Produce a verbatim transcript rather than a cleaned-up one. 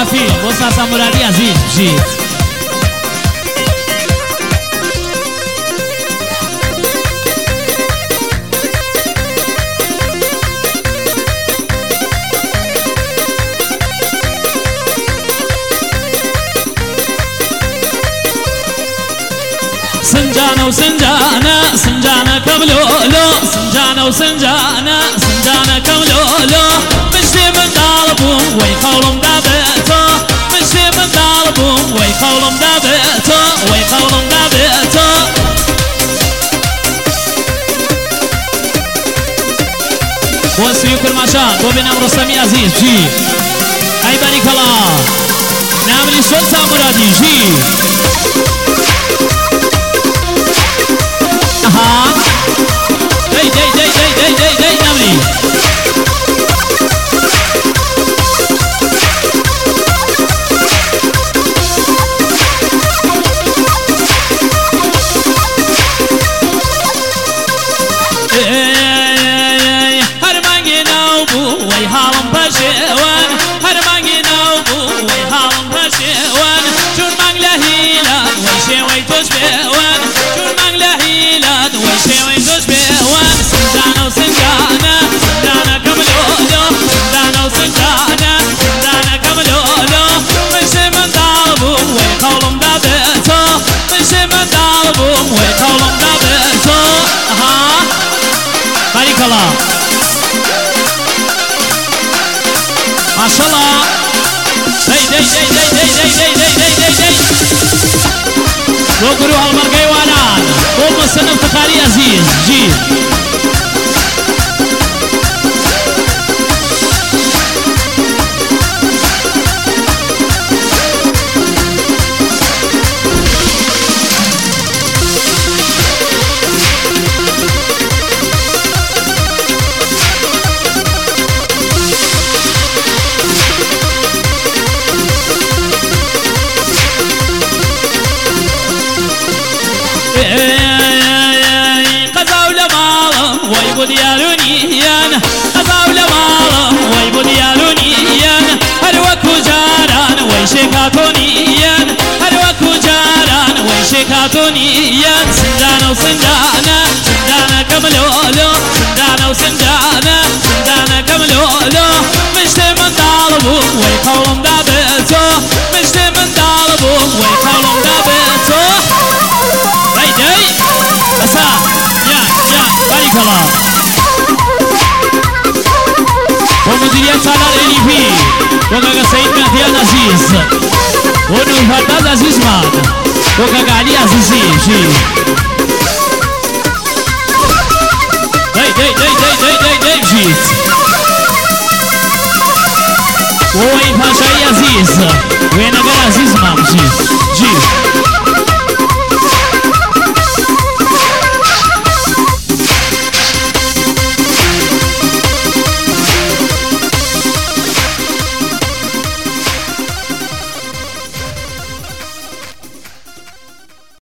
رفیق بۆ ساسا مرادی عزیز بژیت سنجانة وسنجانة سنجانة كملولو سنجانة وسنجانة سنجانة كملولو مشتي من طالبهم ويخولهم دابتو مشتي من طالبهم ويخولهم دابتو ويخولهم دابتو وسيو كل ماشان بو بنام رستمي عزيز جي اي بارك الله نعملي سلطة مرادي جي اها داي داي داي داي داي داي داي نعملي ما شاء الله داي داي داي داي داي داي داي داي داي داي بو گروه المرقي وانان بو مسن افتخاري عزيز جي ديالونيان أصاب لمالهم ويبو ديالونيان هلوكو جاران ويشيكاتونيان هلوكو جاران ويشيكاتونيان سندانا وسندانا سندانا كملولو سندانا وسندانا سندانا كملولو مشتي من طالبهم ويقولهم دابتو مشتي من طالبهم ويقولهم دابتو هاي داي أسا يا يا بارك الله ومديرية سالار إلي بي وكاكا سيد مهديان عزيز ونور فرداز عزيز مان وكاكا علي عزيزي شي داي داي داي داي داي داي داي بجيت ووين باشاي عزيز وين أقل عزيز مان بجيت جي